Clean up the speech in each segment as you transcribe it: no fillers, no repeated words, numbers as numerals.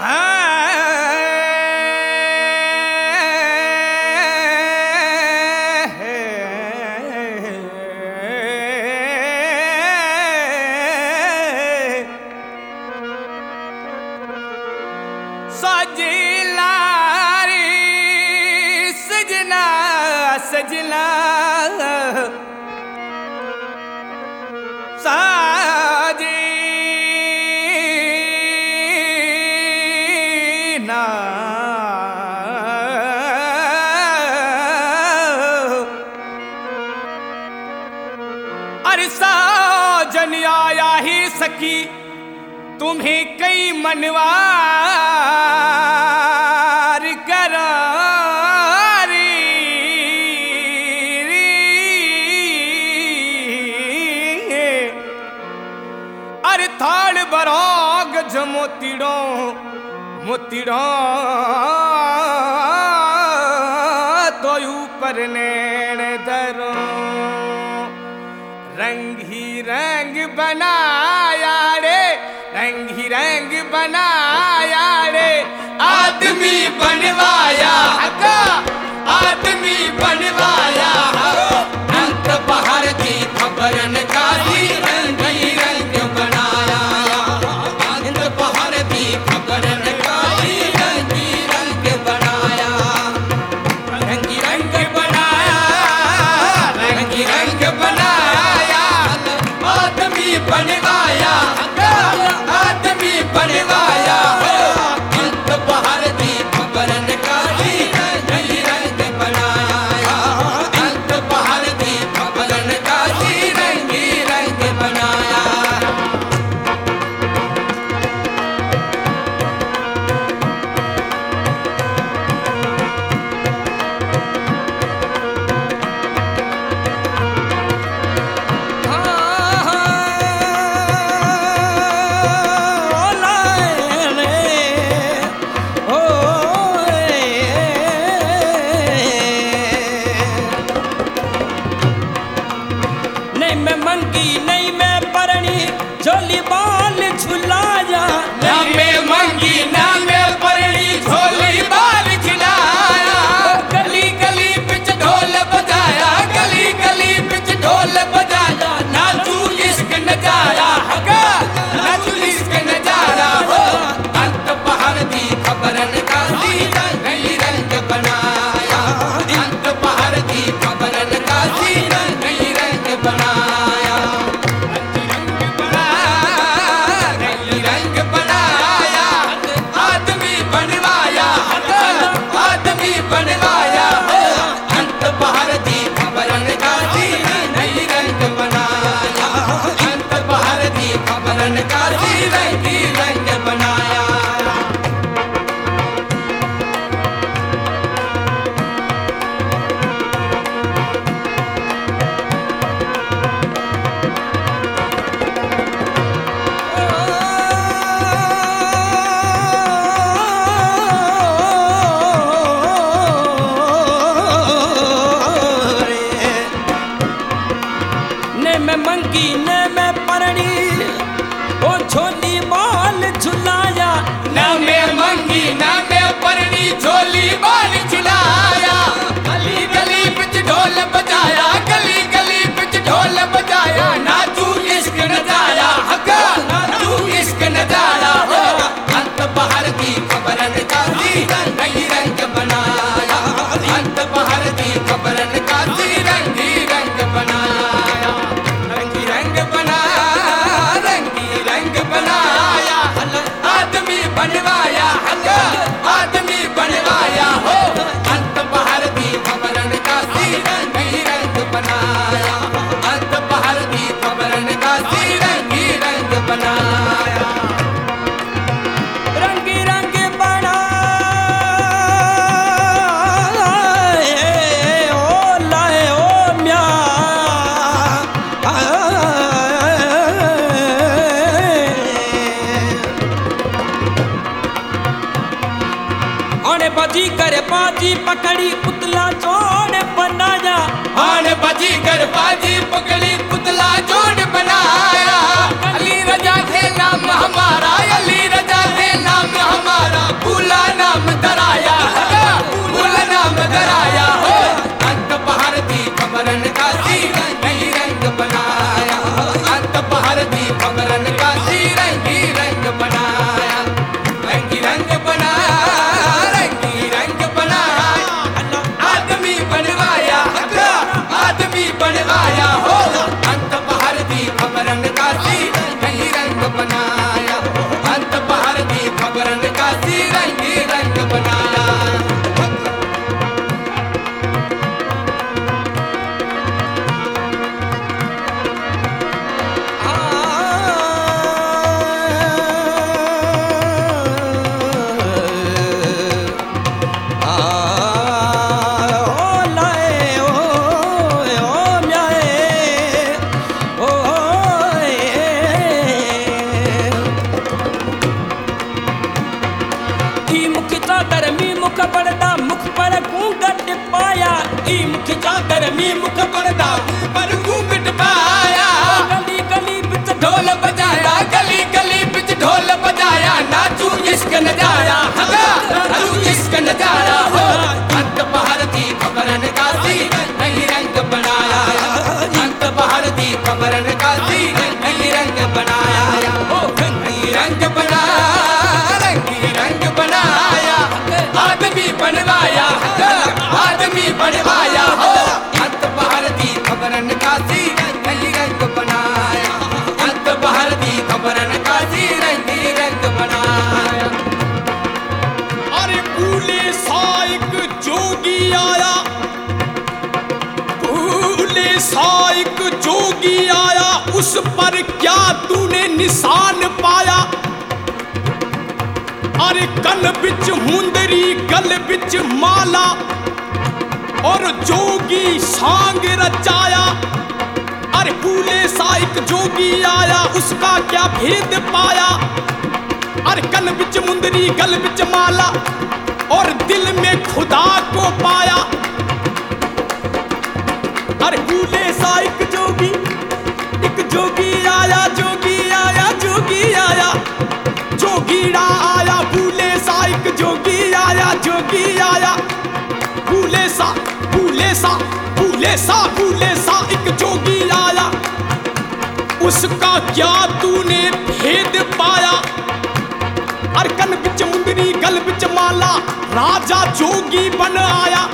सजना साजना अरे साजन आया ही सकी तुम्हें कई मनवार करा थाल बराग जमोतिड़ो मोतिड़ो तो ऊपर नैन धरो रंग ही रंग बनाया रे रंग ही रंग बनाया रे आदमी बनवाया हका आदमी बनवाया अंत बाहर की खबर न काली रंग ही रंग बनवाया आदमी बनवाया अंत बाहर दी खबर निकाली रंगी रंग बनाया अंत बाहर दी खबर निकाली रंगी रंग बनाया बजी कर बाजी पकड़ी पुतला जोड़ बनाया आन बजी कर बाजी पकड़ी पुतला जोड़ बनाया अली रजा थे नाम हमारा अली रजा थे नाम हमारा ई मुख चादर मी मुख पड़दा मुख पर घूंघट पाया ई मुख चादर मी मुख पड़दा मुख पर घूंघट पाया गली गली बिच ढोल बजाया गली गली बिच ढोल बजाया नाचू इश्क नजारा नाचू इश्क नजारा हो अंत बहार दी खबरन कासी नहीं रंग बनाया अंत बहार दी खबरन कासी नहीं रंग बनाया हो रंग बनाया रंग बनाया आदमी बनवाया आदमी बनवाया हो अंत बहार दी खबरन कासी नहीं रंग बनाया अंत बहार दी खबरन कासी नहीं रंग बनाया अरे भूले साइक जोगी आया भूले साइक जोगी आया उस पर क्या तूने निशान पाया अरे कन बिच मुंदरी गल बिच माला और जोगी सांग रचाया अरे भूले साइक जोगी आया उसका क्या भेद पाया अरे कन बिच मुंदरी गल बिच माला और दिल में खुदा को पाया अरे भूले साइक जोगी एक जोगी आया जोगी आया जोगी आया जोगीड़ा आया भूले साइक जोगी आया जोगी आया भूले सा भूले सा भूले सा भूले सा एक जोगी आया उसका क्या तूने भेद पाया अरकन बिच मुंदरी गल बिच माला राजा जोगी बन आया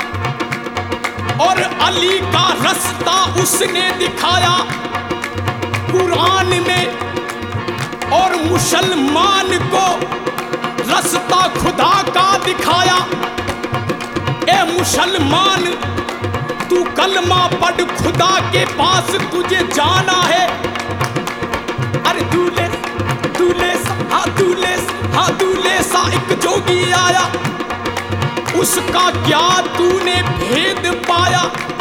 और अली का रास्ता उसने दिखाया कुरान में और मुसलमान को रास्ता खुदा का दिखाया ए मुसलमान तू कलमा पढ़ खुदा के पास तुझे जाना है अरे दूल्हे दूल्हे हाँ दूल्हे सा एक जोगी आया उसका क्या तूने भेद पाया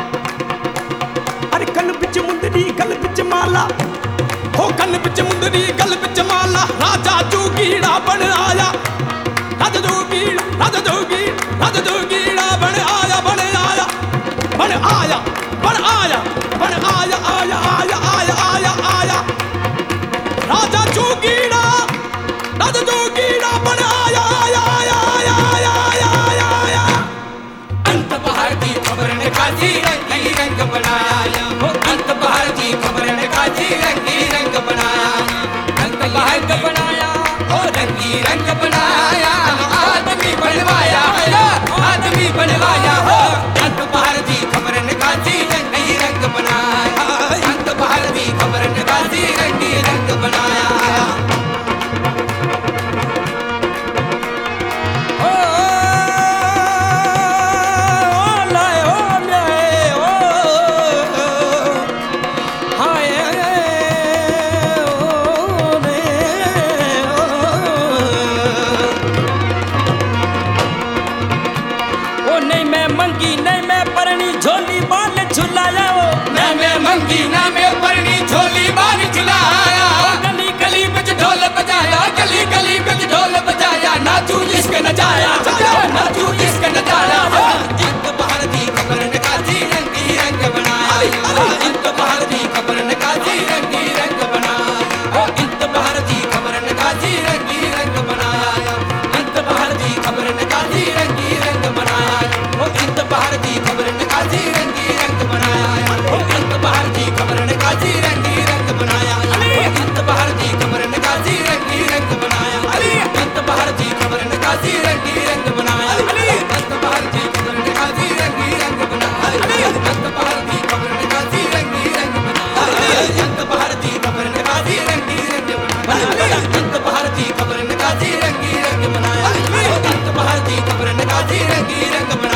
अरे कन बिच मुंदरी गल बिच माला हो कन बिच मुंदरी गल बिच माला राजा जोगीड़ा बन आया राजा जोगीड़ा राजा जोगी राजा जोगीड़ा बन आया बन आया बन आया बन आया बन आया आया आया आया आया आया राजा जोगीड़ा बन आया आया आया आया आया आया आया आया अंत बहार दी खबर ने काजी रंगी रंग बनाया हो अंत बहार दी खबर ने काजी रंगी रंग बनाया अंत बहार का बनाया हो रंगी रंग बनाया आदमी बनवाया आदमी बनवाया हो अंत बहार दी खबर ने काजी रंगी रंग बनाया अंत बहार दी खबर ने काजी रंगी रंग बनाया नाचू इश्क नजाया नाचू इश्क नजाया अंत बहार दी खबर ने काजी रंगी रंग बनाया अंत बहार दी खबर ने काजी रंगी रंग बनाया अंत बहार दी खबर ने काजी रंगी रंग बनाया अंत बहार दी खबर ने काजी रंगी रंग बनाया अंत बहार दी खबर ने काजी रंगी रंग बनाया अंत बहार दी खबर ने काजी रंगी रंग बनाया अंत बहार दी खबर ने काजी रंगी रंग बनाया अंत बहार दी खबर ने काजी रंगी रंग बनाया अंत बहार दी खबर ने काजी रंगी रंग बनाया अंत बहार दी खबर ने काजी रंगी रंग बनाया अंत बहार दी खबर ने काजी रंगी रंग बनाया अंत बहार दी खबर ने काजी रंगी रंग बनाया अंत बहार दी खबर ने काजी रंगी रंग बनाया